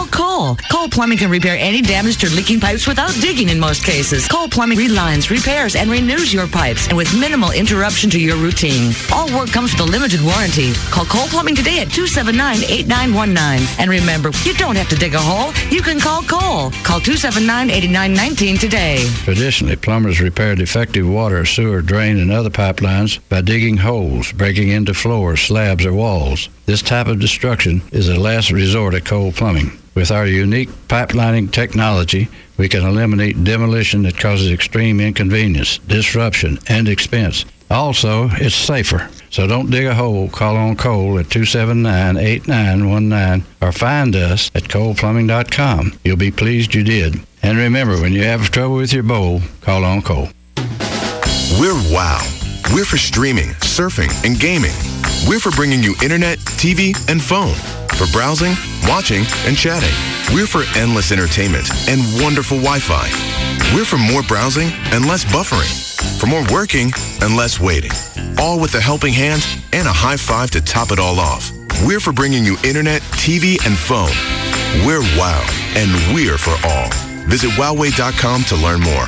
Cole. Cole Plumbing can repair any damaged or leaking pipes without digging in most cases. Cole Plumbing relines, repairs, and renews your pipes, and with minimal interruption to your routine. All work comes with a limited warranty. Call Cole Plumbing today at 279-8919. And remember, you don't have to dig a hole. You can call Cole. Call 279-8919 today. Traditionally, plumbers repair defective water, sewer, drain, and other pipelines by digging holes, breaking into floors, slabs, or walls. This type of destruction is a last resort at Cole Plumbing. With our unique pipelining technology, we can eliminate demolition that causes extreme inconvenience, disruption, and expense. Also, it's safer. So don't dig a hole. Call on Cole at 279-8919 or find us at coleplumbing.com. You'll be pleased you did. And remember, when you have trouble with your bowl, call on Cole. We're WOW. We're for streaming, surfing, and gaming. We're for bringing you internet, TV, and phone. For browsing, watching, and chatting. We're for endless entertainment and wonderful Wi-Fi. We're for more browsing and less buffering. For more working and less waiting. All with a helping hand and a high five to top it all off. We're for bringing you internet, TV, and phone. We're WOW, and we're for all. Visit wowway.com to learn more.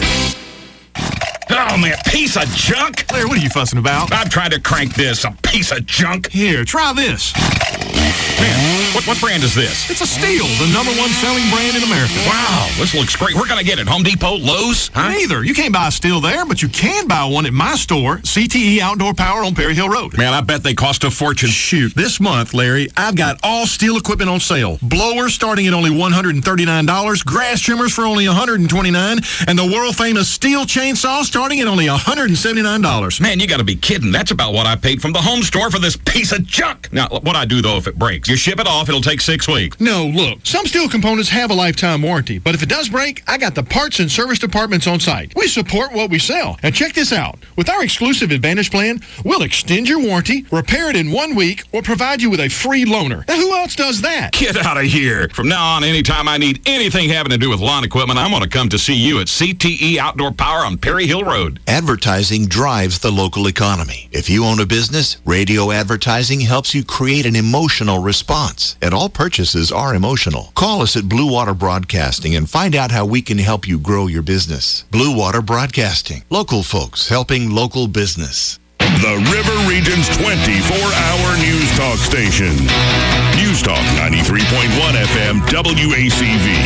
Oh, man, piece of junk? Claire, what are you fussing about? I'm trying to crank this, a piece of junk. Here, try this. Man, what brand is this? It's a Steel, the #1 selling brand in America. Wow, this looks great. Where can I get it? Home Depot, Lowe's? Huh? Neither. You can't buy a Steel there, but you can buy one at my store, CTE Outdoor Power on Perry Hill Road. Man, I bet they cost a fortune. Shoot, this month, Larry, I've got all Steel equipment on sale. Blowers starting at only $139, grass trimmers for only $129, and the world-famous Steel chainsaw starting at only $179. Man, you got to be kidding. That's about what I paid from the home store for this piece of junk. Now, what I do, though, if it breaks, you ship it off, it'll take 6 weeks. No, look, some Steel components have a lifetime warranty, but if it does break, I got the parts and service departments on site. We support what we sell. And check this out. With our exclusive Advantage plan, we'll extend your warranty, repair it in 1 week, or provide you with a free loaner. Now, who else does that? Get out of here. From now on, anytime I need anything having to do with lawn equipment, I'm going to come to see you at CTE Outdoor Power on Perry Hill Road. Advertising drives the local economy. If you own a business, radio advertising helps you create an emotional response. And all purchases are emotional. Call us at Blue Water Broadcasting and find out how we can help you grow your business. Blue Water Broadcasting. Local folks helping local business. The River Region's 24-hour news talk station. News Talk 93.1 FM WACV.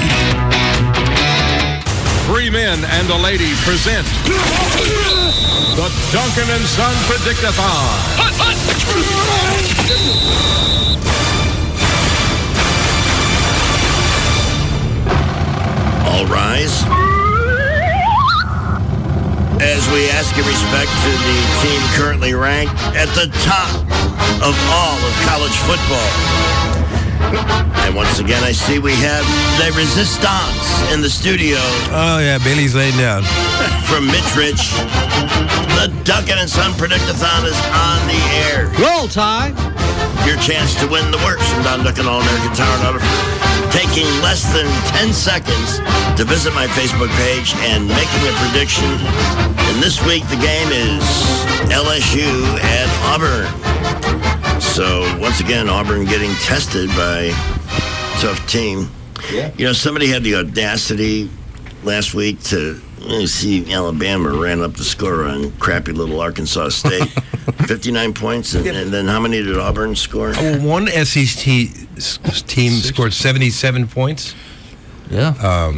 3 men and a lady present the Duncan and Son Predict-a-thon. All rise. As we ask your respect to the team currently ranked at the top of all of college football. And once again, I see we have the Resistance in the studio. Oh, yeah, Billy's laying down. From Mitch Rich, the Duncan and Son Predict-a-thon is on the air. Roll Tide. Your chance to win the works from Don Duncan All-American Tower and Auto. Taking less than 10 seconds to visit my Facebook page and making a prediction. And this week, the game is LSU at Auburn. So, once again, Auburn getting tested by a tough team. Yeah. You know, somebody had the audacity last week to see Alabama ran up the score on crappy little Arkansas State. 59 points, and then how many did Auburn score? Oh, one SEC team scored 77 points. Yeah.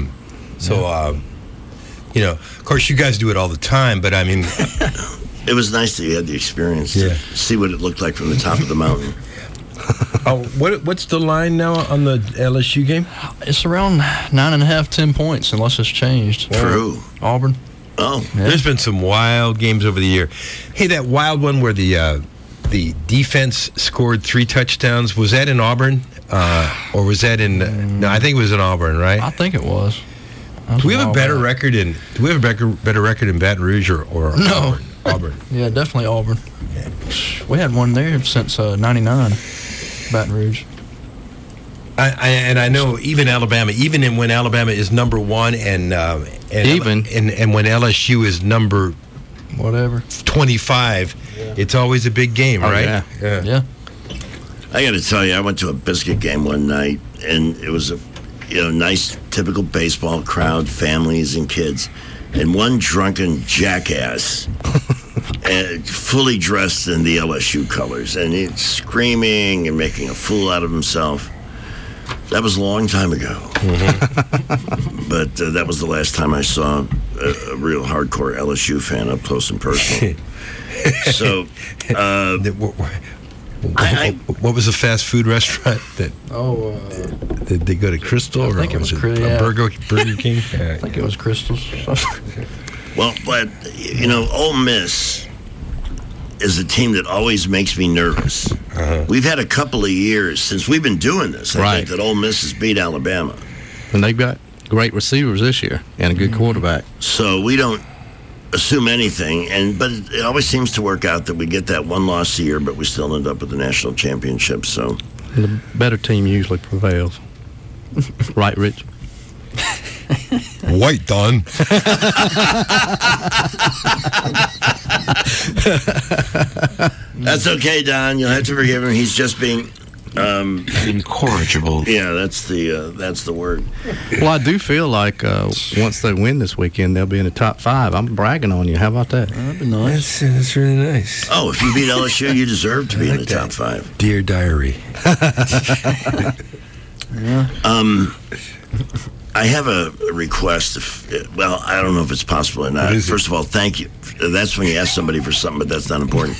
You know, of course, you guys do it all the time, but I mean... It was nice that you had the experience to see what it looked like from the top of the mountain. What's the line now on the LSU game? It's around 9.5, 10 points, unless it's changed. True. Auburn. Oh. Yeah. There's been some wild games over the year. Hey, that wild one where the defense scored 3 touchdowns, was that in Auburn? Or was that in... No, I think it was in Auburn, right? I think it was. Do we have a better record in... Do we have a better record in Baton Rouge or no. Auburn? Yeah, definitely Auburn. Okay. We had one there since 99, Baton Rouge. I know even Alabama, when Alabama is number 1 and when LSU is number 25, it's always a big game, right? Yeah. I got to tell you, I went to a Biscuit game one night, and it was a nice, typical baseball crowd, families and kids, and one drunken jackass, fully dressed in the LSU colors, and he's screaming and making a fool out of himself. That was a long time ago. Mm-hmm. But that was the last time I saw a real hardcore LSU fan up close and personal. So, what was the fast food restaurant that? Did they go to Crystal? I think or it was Burger King? I think it was Crystal's. Well, but Ole Miss is a team that always makes me nervous. Uh-huh. We've had a couple of years since we've been doing this. I think that Ole Miss has beat Alabama. And they've got great receivers this year and a good quarterback. So we don't assume anything, but it always seems to work out that we get that one loss a year, but we still end up with the national championship. So the better team usually prevails. Right, Rich? White, Don. That's okay, Don. You'll have to forgive him. He's just being incorrigible. Yeah, that's the word. Well, I do feel like once they win this weekend, they'll be in the top 5. I'm bragging on you. How about that? That'd be nice. That's really nice. Oh, if you beat LSU, you deserve to be in the top 5. Dear Diary. Yeah. I have a request. I don't know if it's possible or not. First of all, thank you. That's when you ask somebody for something, but that's not important.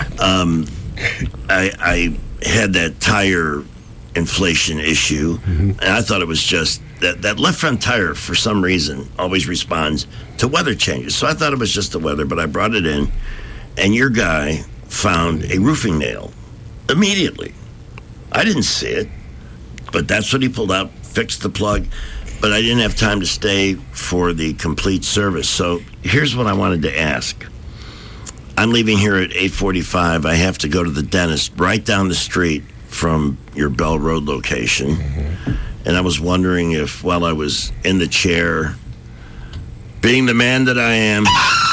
I had that tire inflation issue, and I thought it was just that left front tire, for some reason, always responds to weather changes. So I thought it was just the weather, but I brought it in, and your guy found a roofing nail immediately. I didn't see it, but that's what he pulled out, fixed the plug. But I didn't have time to stay for the complete service. So here's what I wanted to ask. I'm leaving here at 8:45. I have to go to the dentist right down the street from your Bell Road location. Mm-hmm. And I was wondering if, while I was in the chair, being the man that I am,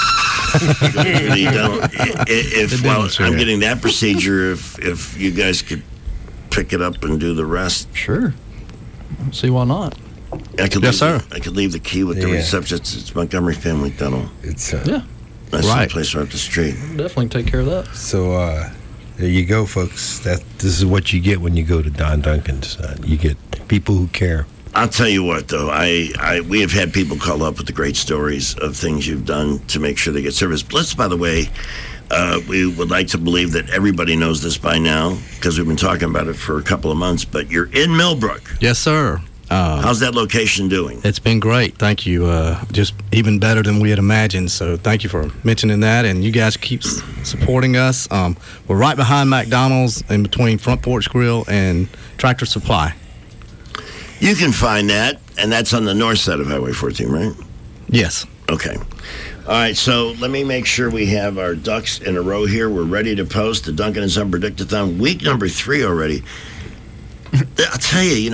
if while I'm getting that procedure, if you guys could pick it up and do the rest. Sure. See why not. Yes, sir. I could leave the key with the receptionist. It's Montgomery Family Dental. It's nice little place right up the street. Definitely take care of that. So there you go, folks. This is what you get when you go to Don Duncan's. You get people who care. I'll tell you what, though. We have had people call up with the great stories of things you've done to make sure they get service. Plus, by the way, we would like to believe that everybody knows this by now because we've been talking about it for a couple of months. But you're in Millbrook. Yes, sir. How's that location doing? It's been great. Thank you. Just even better than we had imagined. So thank you for mentioning that. And you guys keep supporting us. We're right behind McDonald's in between Front Porch Grill and Tractor Supply. You can find that, and that's on the north side of Highway 14, right? Yes. Okay. All right, so let me make sure we have our ducks in a row here. We're ready to post the Duncan and Son Predictathon, week number 3 already. I'll tell you,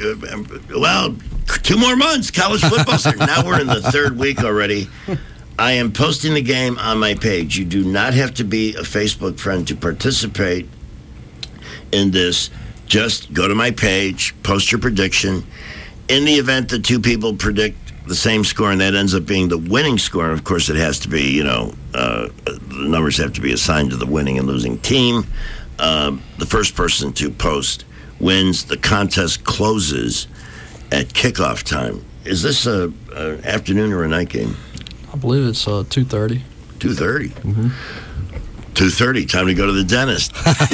2 more months, college football. Now we're in the 3rd week already. I am posting the game on my page. You do not have to be a Facebook friend to participate in this. Just go to my page, post your prediction. In the event that 2 people predict the same score and that ends up being the winning score, and of course it has to be, the numbers have to be assigned to the winning and losing team. The first person to post wins. The contest closes at kickoff time. Is this an afternoon or a night game? I believe it's 2:30. 2:30? Mm-hmm. 2:30, time to go to the dentist.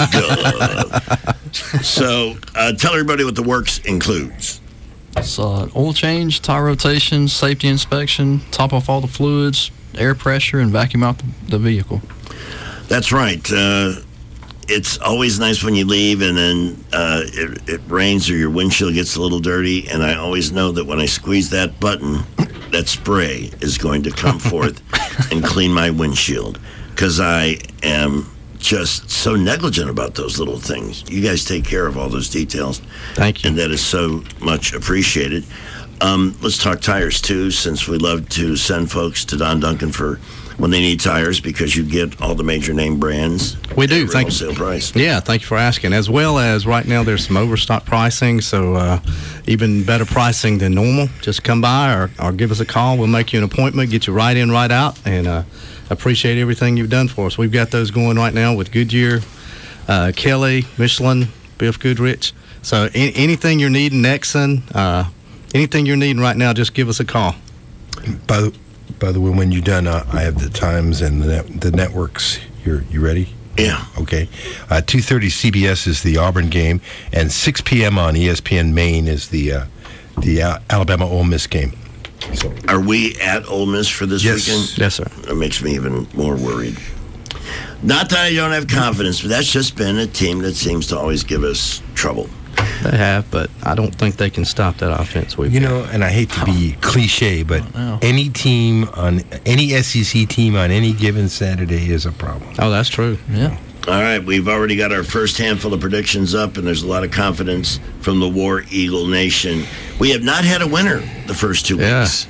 So tell everybody what the works includes. It's oil change, tire rotation, safety inspection, top off all the fluids, air pressure, and vacuum out the vehicle. That's right. It's always nice when you leave and then it rains or your windshield gets a little dirty, and I always know that when I squeeze that button, that spray is going to come forth and clean my windshield, because I am just so negligent about those little things. You guys take care of all those details. Thank you. And that is so much appreciated. Let's talk tires, too, since we love to send folks to Don Duncan for when they need tires because you get all the major name brands. We do. At Thank wholesale price. Yeah, thank you for asking. As well as right now, there's some overstock pricing, so even better pricing than normal. Just come by or give us a call. We'll make you an appointment, get you right in, right out, and appreciate everything you've done for us. We've got those going right now with Goodyear, Kelly, Michelin, Biff Goodrich. So anything you're needing, Nexon, anything you're needing right now, just give us a call. By the way, when you're done, I have the times and the networks. You ready? Yeah. Okay. 2:30 CBS is the Auburn game, and 6 p.m. on ESPN Maine is the Alabama Ole Miss game. So, are we at Ole Miss for this weekend? Yes, sir. That makes me even more worried. Not that I don't have confidence, but that's just been a team that seems to always give us trouble. They have, but I don't think they can stop that offense. And I hate to be cliche, but any team on any SEC team on any given Saturday is a problem. Oh, that's true. Yeah. All right, we've already got our first handful of predictions up, and there's a lot of confidence from the War Eagle Nation. We have not had a winner the first 2 weeks.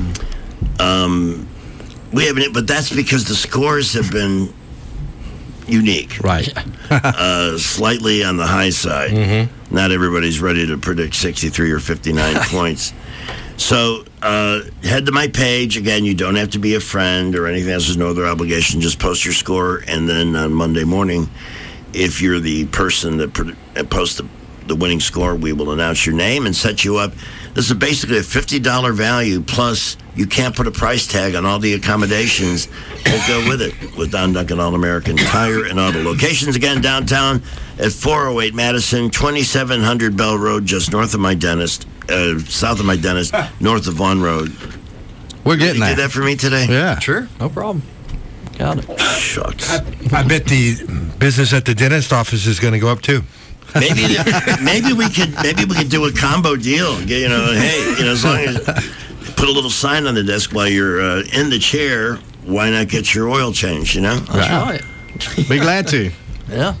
We haven't, but that's because the scores have been unique. Right. Slightly on the high side. Mm-hmm. Not everybody's ready to predict 63 or 59 points. So head to my page. Again, you don't have to be a friend or anything else. There's no other obligation. Just post your score, and then on Monday morning, if you're the person that posts the winning score, we will announce your name and set you up. This is basically a $50 value, plus you can't put a price tag on all the accommodations that go with it with Don Duncan All-American Tire and Auto. Locations, again, downtown at 408 Madison, 2700 Bell Road, just north of my dentist, south of my dentist, north of Vaughan Road. We're getting that. You did that for me today? Yeah. Sure, no problem. Got it. Shucks. I bet the business at the dentist office is going to go up too. Maybe we could do a combo deal. As long as put a little sign on the desk while you're in the chair. Why not get your oil changed? That's right. Be glad to. Yeah.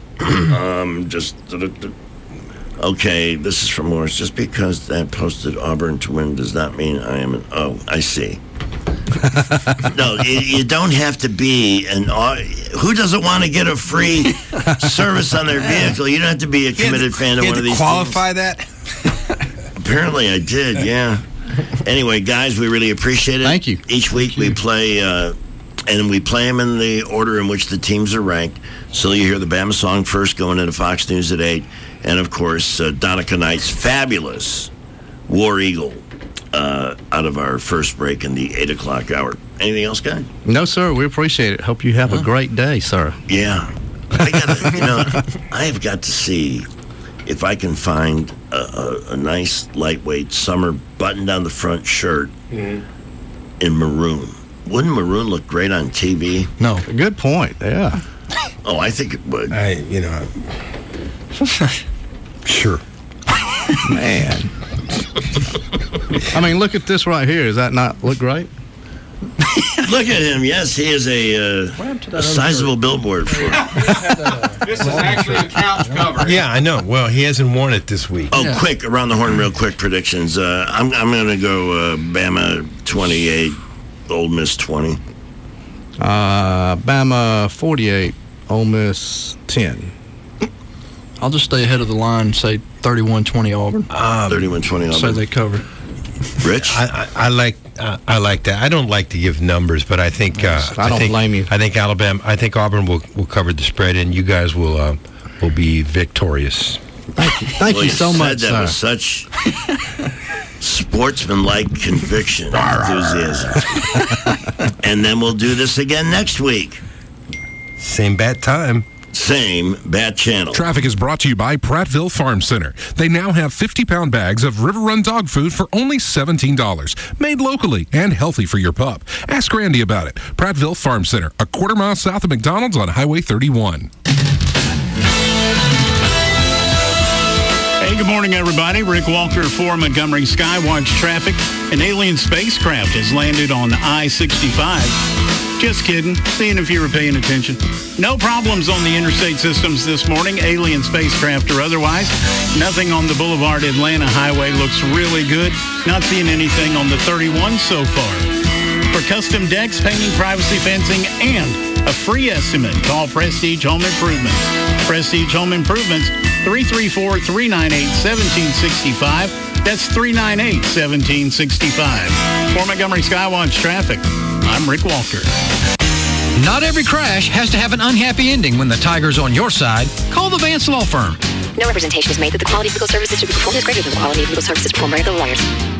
Okay. This is from Morris. Just because that posted Auburn to win does not mean I am. I see. No, you don't have to be who doesn't want to get a free service on their vehicle? You don't have to be a committed fan of one of these qualify teams. that? Apparently I did, yeah. Anyway, guys, we really appreciate it. Thank you. Each week we play, and we play them in the order in which the teams are ranked. So you hear the Bama song first going into Fox News at 8. And, of course, Donica Knight's fabulous War Eagle out of our first break in the 8 o'clock hour. Anything else, guy? No, sir. We appreciate it. Hope you have a great day, sir. Yeah. I have got to see if I can find a nice, lightweight summer button-down the front shirt in maroon. Wouldn't maroon look great on TV? No. Good point. Yeah. Oh, I think it would. Sure. Man. I mean, look at this right here. Does that not look great? Look at him. Yes, he is a sizable billboard for it. This is actually a couch cover. Yeah, I know. Well, he hasn't worn it this week. Oh, quick, around the horn, real quick predictions. I'm going to go Bama 28, Ole Miss 20. Bama 48, Ole Miss 10. I'll just stay ahead of the line and say 31-20 Auburn. 31-20 Auburn. So they cover. Rich? I like that. I don't like to give numbers, but I think I don't blame you. I think Auburn will cover the spread, and you guys will be victorious. Thank you so much, that with such sportsmanlike conviction and enthusiasm. And then we'll do this again next week. Same bat time. Same bat channel. Traffic is brought to you by Prattville Farm Center. They now have 50-pound bags of River Run dog food for only $17. Made locally and healthy for your pup. Ask Randy about it. Prattville Farm Center, a quarter-mile south of McDonald's on Highway 31. Hey, good morning, everybody. Rick Walker for Montgomery Skywatch Traffic. An alien spacecraft has landed on I-65. Just kidding. Seeing if you were paying attention. No problems on the interstate systems this morning, alien spacecraft or otherwise. Nothing on the Boulevard Atlanta Highway looks really good. Not seeing anything on the 31 so far. For custom decks, painting, privacy fencing, and a free estimate, call Prestige Home Improvements. Prestige Home Improvements, 334-398-1765. That's 398-1765. For Montgomery Skywatch Traffic, I'm Rick Walker. Not every crash has to have an unhappy ending when the tiger's on your side. Call the Vance Law Firm. No representation is made that the quality of legal services to be performed is greater than the quality of legal services performed by other lawyers.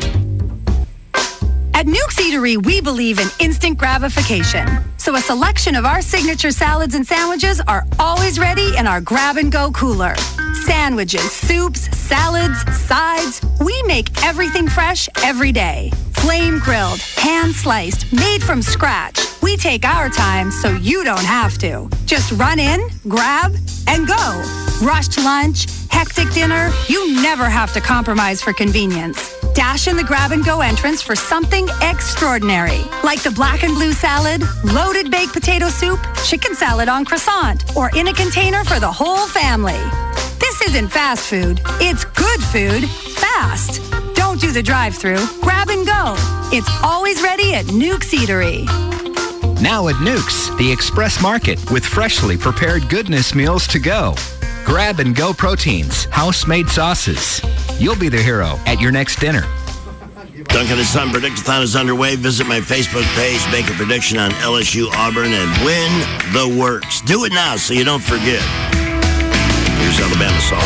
At Nuke's Eatery, we believe in instant gratification. So a selection of our signature salads and sandwiches are always ready in our grab-and-go cooler. Sandwiches, soups, salads, sides. We make everything fresh every day. Flame-grilled, hand-sliced, made from scratch. We take our time so you don't have to. Just run in, grab, and go. Rushed lunch, hectic dinner, you never have to compromise for convenience. Dash in the grab-and-go entrance for something extraordinary, like the black and blue salad, loaded baked potato soup, chicken salad on croissant, or in a container for the whole family. This isn't fast food. It's good food, fast. Don't do the drive-thru. Grab and go. It's always ready at Nuke's Eatery. Now at Nuke's, the Express Market with freshly prepared goodness meals to go. Grab and go proteins, house-made sauces. You'll be the hero at your next dinner. Duncan and Son Predictathon is underway. Visit my Facebook page, make a prediction on LSU Auburn, and win the works. Do it now so you don't forget. Here's Alabama Salt.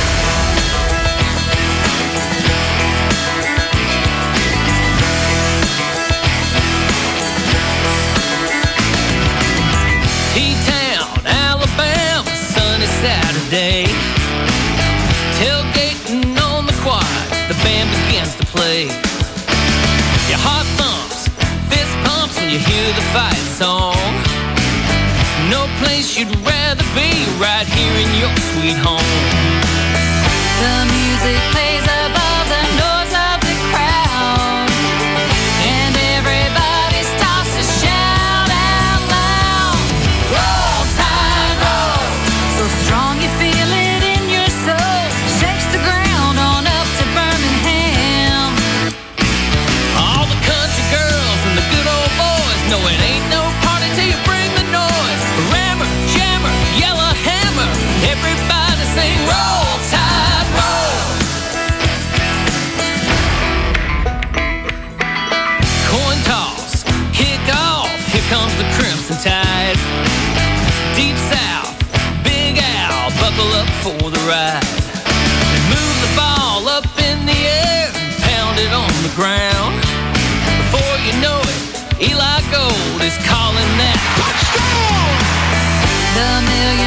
T-Town, Alabama, sunny Saturday. Tailgating on the quad, the band begins to play. Your heart thumps, fist pumps when you hear the fight song. No place you'd rather be, right here in your sweet home. The music plays above the noise of the crowd, and everybody starts to shout out loud. Roll, Tide, roll, so strong you feel it in your soul. Shakes the ground on up to Birmingham. All the country girls and the good old boys know it ain't no party till you bring the noise. Rammer, jammer, yellow hammer, everybody sing roll, Tide, roll. Coin toss, kick off, here comes the Crimson Tide. Deep South, Big Al, buckle up for the ride. Move the ball up in the air and pound it on the ground. Before you know it, Eli Gold is calling that touchdown. The million